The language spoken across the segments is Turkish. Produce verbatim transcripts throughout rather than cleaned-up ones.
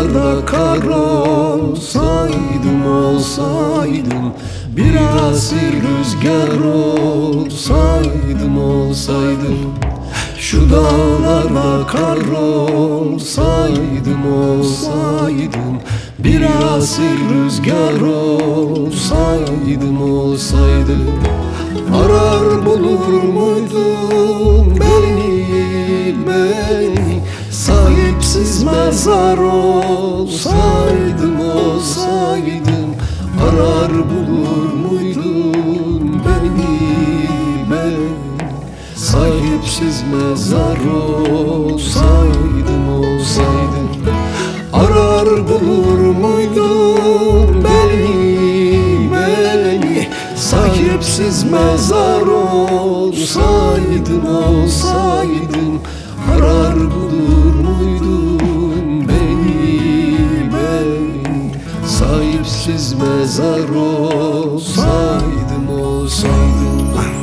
dağlara kar olsaydım, olsaydım, bir asil rüzgar olsaydım, olsaydım, şu dağlara kar olsaydım, olsaydım, bir asil rüzgar olsaydım, olsaydım, arar bulur muydum beni, beni, sahipsiz mezar olsaydım, olsaydım, arar bulur muydum beni, beni, sahipsiz mezar olsaydım, olsaydım, arar bulur muydum beni, beni, sahipsiz mezar olsaydım, olsaydım, arar bulur muydum beni, beni, sahipsiz mezar olsaydım, olsaydım.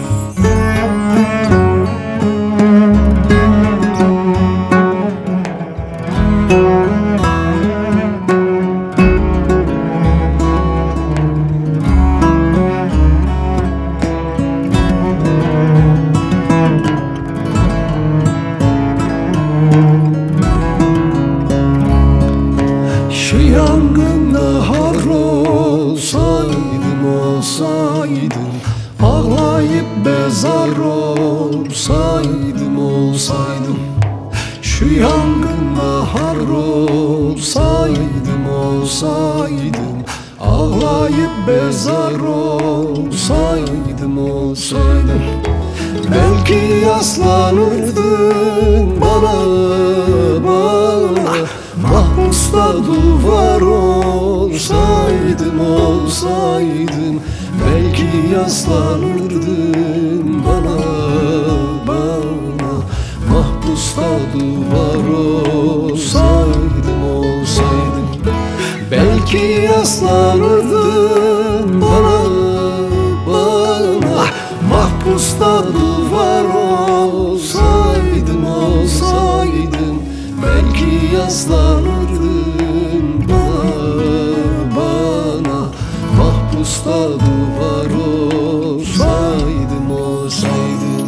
Şu yangında har olsaydım, olsaydım, ağlayıp bezar olsaydım, olsaydım, şu yangında har olsaydım, olsaydım, ağlayıp bezar olsaydım, olsaydım, belki yaslanırdın bana, bana, mahpusta duvar olsaydım, olsaydım, belki yaslanırdın bana, bana, mahpusta duvar olsaydım, olsaydım, belki yaslanırdın bana, bana, mahpusta duvar olsaydım, olsaydım, belki yaslanırdın bana, bana, mahpusta duvar olsaydım, olsaydım.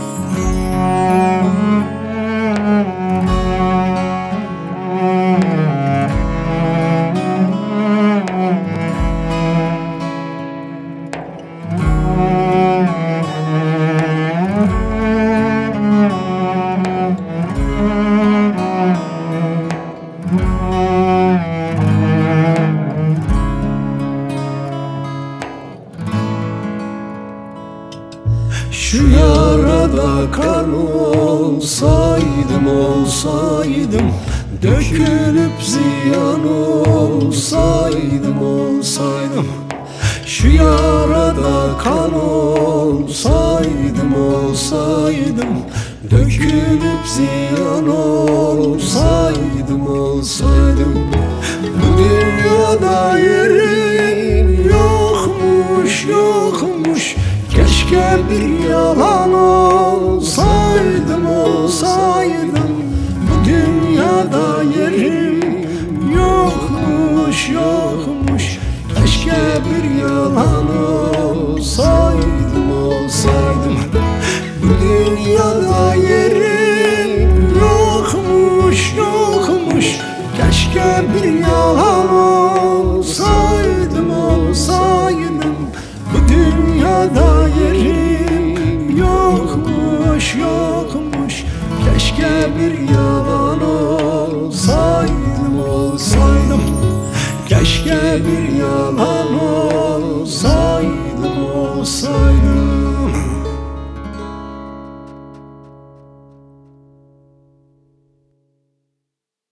Şu yarada kan olsaydım, olsaydım, dökülüp ziyan olsaydım, olsaydım, şu yarada kan olsaydım, olsaydım, dökülüp ziyan olsaydım, olsaydım, bu dünyada yerim yokmuş, yokmuş, keşke bir yalan olsaydım, olsaydım, bu dünyada yerim yokmuş, yokmuş, keşke bir yalan olsaydım, olsaydım, bu dünyada yerim yokmuş, yokmuş, keşke bir yalan olsaydım, olsaydım, bu dünyada yerim yokmuş, yokmuş, keşke bir yalan olsaydım, olsaydım, keşke bir yalan olsaydım, olsaydım.